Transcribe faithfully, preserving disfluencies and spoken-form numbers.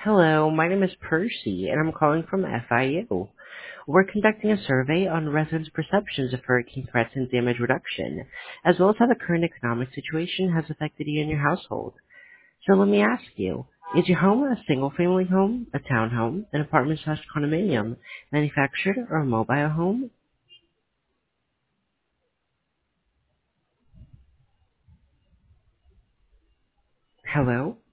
Hello, my name is Percy, and I'm calling from F I U. We're conducting a survey on residents' perceptions of hurricane threats and damage reduction, as well as how the current economic situation has affected you and your household. So let me ask you, is your home a single-family home, a townhome, an apartment slash condominium, manufactured, or a mobile home? Hello?